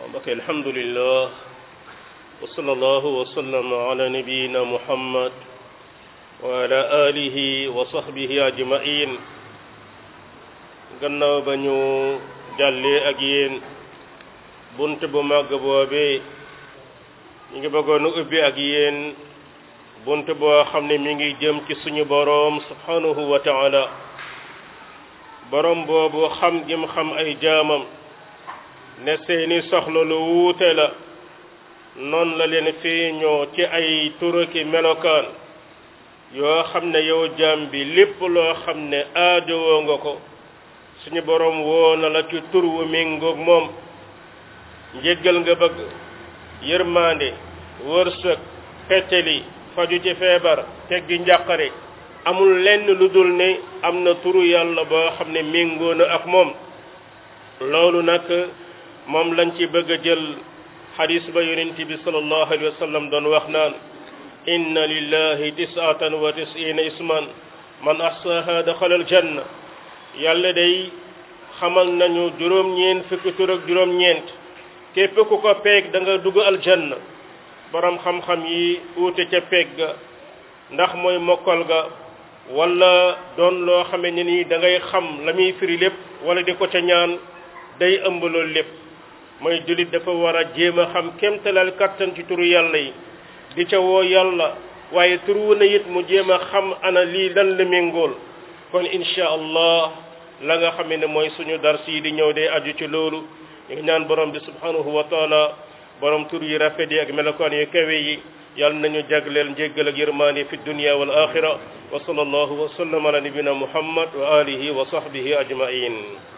mbokk alhamdulillah wa sallallahu wa sallama ala nabiyyina muhammad wa ala alihi wa sahbihi ajma'in gannaaw ba ñu jàllee ak yéen bunt bu màgg boobee ñu ngi bëggoon a ubbi ak yéen bunt boo xam ne mi ngi jëm ci suñu boroom subhanahu wa ta'ala boroom boobu xam gim xam ay jaamam ne seeni soxla lu wuute la noonu la leen feeñoo ci ay turuki melokaan yoo xam ne yow jaam bi lépp loo xam ne aajowoo nga ko suñu boroom woo na la ci tur wu méngoog moom njéggal nga bëgg yërmande wërsëg xettali faju ci feebar teggi njàqare amul lenn lu dul ne am na turu yàlla boo xam ne méngoo na ak moom loolu nag moom lañ ci bëgg a jël xadis ba yonent bi sallallahu alayhi wa sallam doon wax naan inna lillahi tis'atan wa tis'ina isman man ahsaha daxala aljanna yàlla day xamal nañu juróom-ñeent fukki tur ak juróom-ñeent képp ku ko peeg da nga dugg aljanna borom xam-xam yi uute ca peeg ga ndax mooy mokkal ga wala doon loo xame ne nii da ngay xam la muy firi lépp wala di ko ca ñaan day ëmb loolu lépp mooy jullit dafa war a jéem a xam kéemtalal kattan ci turu yàlla yi di ca woo yàlla waaye turu na it mu jéem a xam ana lii lan la méngool kon insha allah la nga xam ne mooy suñu dars yi di ñëw day aju ci loolu ñu ngi ñaan borom bi subhanahu wa taala borom tur yi rafet yi ak melokaan yu kawe yi yàlla nañu jagleel njéggal ak yërmaande fi dunya wal axira wa sallallahu wa sallam ala nabina muhammad wa alihi wa sahbihi ajmain